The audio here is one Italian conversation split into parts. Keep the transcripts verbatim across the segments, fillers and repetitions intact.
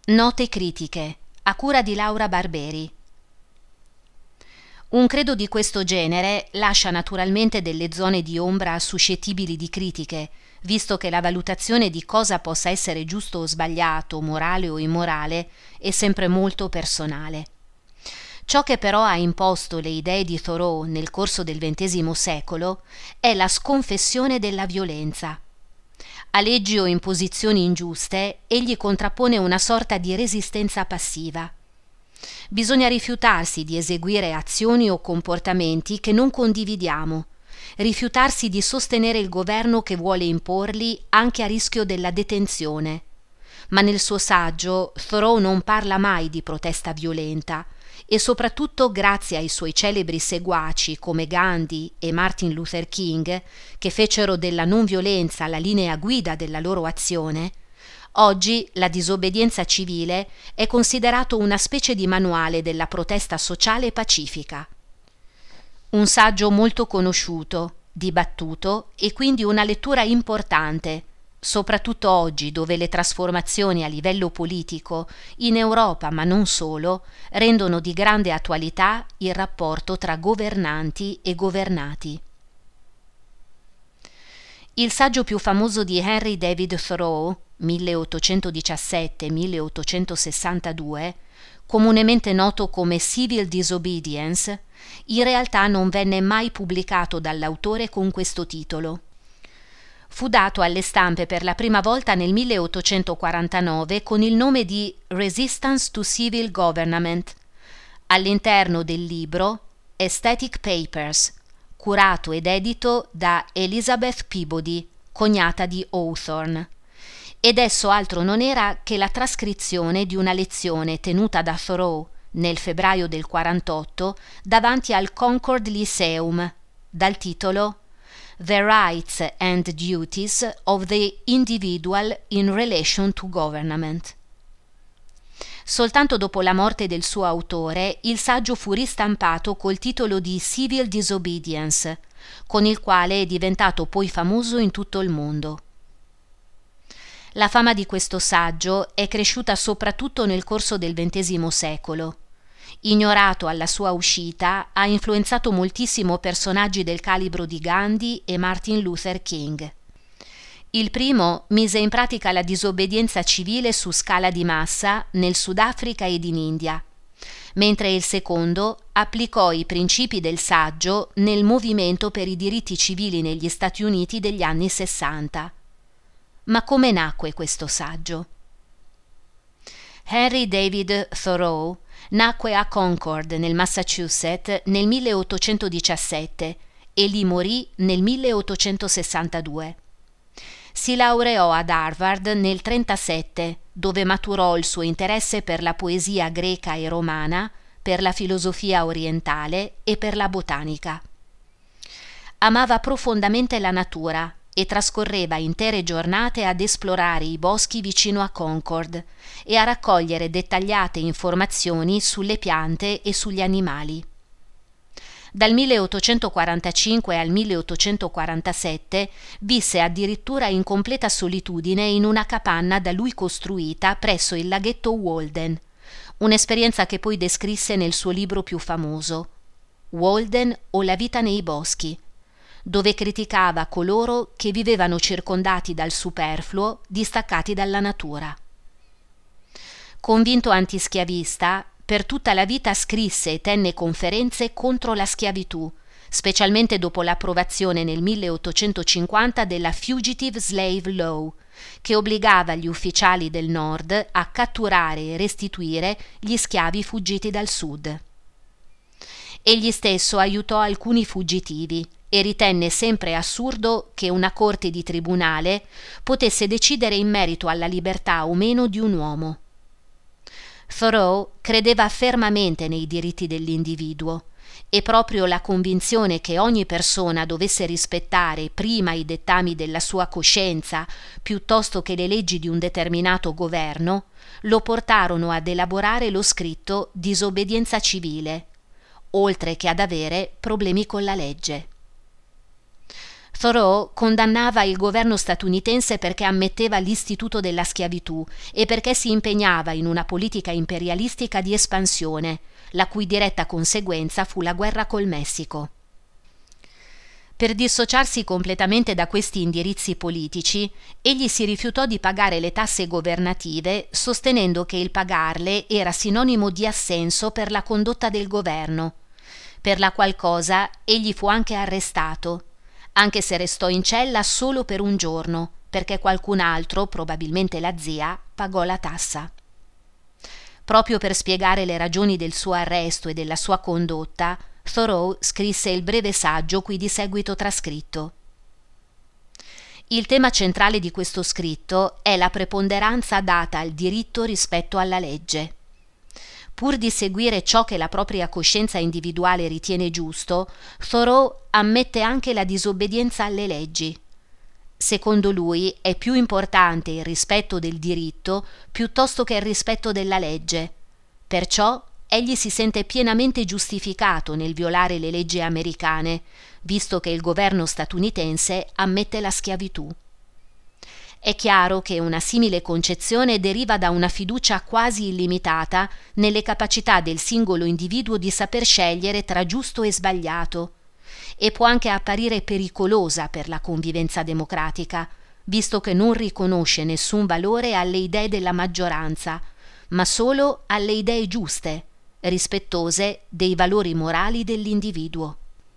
Note critiche, a cura di Laura Barberi. Un credo di questo genere lascia naturalmente delle zone di ombra suscettibili di critiche, visto che la valutazione di cosa possa essere giusto o sbagliato, morale o immorale, è sempre molto personale. Ciò che però ha imposto le idee di Thoreau nel corso del ventesimo secolo è la sconfessione della violenza. A leggi o imposizioni ingiuste, egli contrappone una sorta di resistenza passiva. Bisogna rifiutarsi di eseguire azioni o comportamenti che non condividiamo, rifiutarsi di sostenere il governo che vuole imporli anche a rischio della detenzione. Ma nel suo saggio Thoreau non parla mai di protesta violenta e soprattutto grazie ai suoi celebri seguaci come Gandhi e Martin Luther King, che fecero della non violenza la linea guida della loro azione, oggi la disobbedienza civile è considerato una specie di manuale della protesta sociale pacifica. Un saggio molto conosciuto, dibattuto e quindi una lettura importante, soprattutto oggi dove le trasformazioni a livello politico, in Europa ma non solo, rendono di grande attualità il rapporto tra governanti e governati. Il saggio più famoso di Henry David Thoreau, milleottocentodiciassette milleottocentosessantadue, comunemente noto come Civil Disobedience, in realtà non venne mai pubblicato dall'autore con questo titolo. Fu dato alle stampe per la prima volta nel milleottocentoquarantanove con il nome di Resistance to Civil Government, all'interno del libro Aesthetic Papers, curato ed edito da Elizabeth Peabody, cognata di Hawthorne, ed esso altro non era che la trascrizione di una lezione tenuta da Thoreau nel febbraio del quarantotto davanti al Concord Lyceum, dal titolo The Rights and Duties of the Individual in Relation to Government. Soltanto dopo la morte del suo autore, il saggio fu ristampato col titolo di Civil Disobedience, con il quale è diventato poi famoso in tutto il mondo. La fama di questo saggio è cresciuta soprattutto nel corso del ventesimo secolo. Ignorato alla sua uscita, ha influenzato moltissimo personaggi del calibro di Gandhi e Martin Luther King. Il primo mise in pratica la disobbedienza civile su scala di massa nel Sudafrica ed in India, mentre il secondo applicò i principi del saggio nel movimento per i diritti civili negli Stati Uniti degli anni sessanta. Ma come nacque questo saggio? Henry David Thoreau nacque a Concord, nel Massachusetts, nel milleottocentodiciassette e lì morì nel milleottocentosessantadue. Si laureò ad Harvard nel trentasette, dove maturò il suo interesse per la poesia greca e romana, per la filosofia orientale e per la botanica. Amava profondamente la natura e trascorreva intere giornate ad esplorare i boschi vicino a Concord e a raccogliere dettagliate informazioni sulle piante e sugli animali. Dal milleottocentoquarantacinque al milleottocentoquarantasette visse addirittura in completa solitudine in una capanna da lui costruita presso il laghetto Walden, un'esperienza che poi descrisse nel suo libro più famoso, Walden o la vita nei boschi, dove criticava coloro che vivevano circondati dal superfluo, distaccati dalla natura. Convinto antischiavista, per tutta la vita scrisse e tenne conferenze contro la schiavitù, specialmente dopo l'approvazione nel milleottocentocinquanta della Fugitive Slave Law, che obbligava gli ufficiali del Nord a catturare e restituire gli schiavi fuggiti dal Sud. Egli stesso aiutò alcuni fuggitivi e ritenne sempre assurdo che una corte di tribunale potesse decidere in merito alla libertà o meno di un uomo. Thoreau credeva fermamente nei diritti dell'individuo e proprio la convinzione che ogni persona dovesse rispettare prima i dettami della sua coscienza piuttosto che le leggi di un determinato governo lo portarono ad elaborare lo scritto Disobbedienza civile, oltre che ad avere problemi con la legge. Thoreau condannava il governo statunitense perché ammetteva l'istituto della schiavitù e perché si impegnava in una politica imperialistica di espansione, la cui diretta conseguenza fu la guerra col Messico. Per dissociarsi completamente da questi indirizzi politici, egli si rifiutò di pagare le tasse governative, sostenendo che il pagarle era sinonimo di assenso per la condotta del governo, per la qual cosa egli fu anche arrestato, anche se restò in cella solo per un giorno, perché qualcun altro, probabilmente la zia, pagò la tassa. Proprio per spiegare le ragioni del suo arresto e della sua condotta, Thoreau scrisse il breve saggio qui di seguito trascritto. Il tema centrale di questo scritto è la preponderanza data al diritto rispetto alla legge. Pur di seguire ciò che la propria coscienza individuale ritiene giusto, Thoreau ammette anche la disobbedienza alle leggi. Secondo lui è più importante il rispetto del diritto piuttosto che il rispetto della legge. Perciò egli si sente pienamente giustificato nel violare le leggi americane, visto che il governo statunitense ammette la schiavitù. È chiaro che una simile concezione deriva da una fiducia quasi illimitata nelle capacità del singolo individuo di saper scegliere tra giusto e sbagliato, e può anche apparire pericolosa per la convivenza democratica, visto che non riconosce nessun valore alle idee della maggioranza, ma solo alle idee giuste, rispettose dei valori morali dell'individuo.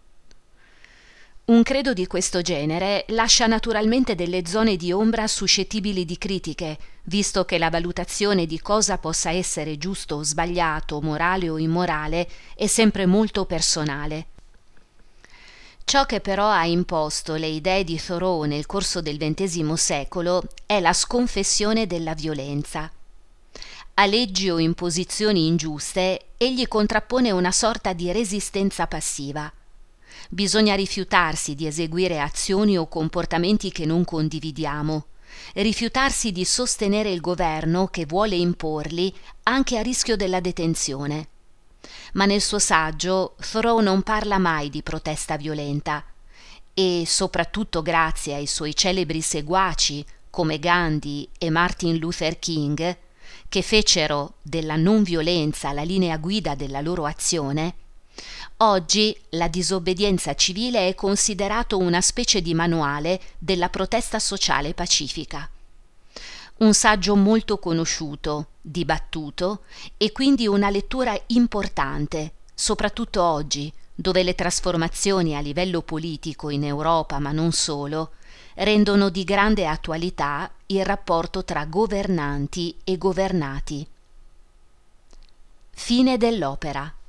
Un credo di questo genere lascia naturalmente delle zone di ombra suscettibili di critiche, visto che la valutazione di cosa possa essere giusto o sbagliato, morale o immorale, è sempre molto personale. Ciò che però ha imposto le idee di Thoreau nel corso del ventesimo secolo è la sconfessione della violenza. A leggi o imposizioni ingiuste egli contrappone una sorta di resistenza passiva. Bisogna rifiutarsi di eseguire azioni o comportamenti che non condividiamo, rifiutarsi di sostenere il governo che vuole imporli anche a rischio della detenzione. Ma nel suo saggio Thoreau non parla mai di protesta violenta e, soprattutto grazie ai suoi celebri seguaci come Gandhi e Martin Luther King, che fecero della non violenza la linea guida della loro azione, oggi la disobbedienza civile è considerato una specie di manuale della protesta sociale pacifica. Un saggio molto conosciuto, dibattuto e quindi una lettura importante, soprattutto oggi, dove le trasformazioni a livello politico in Europa, ma non solo, rendono di grande attualità il rapporto tra governanti e governati. Fine dell'opera.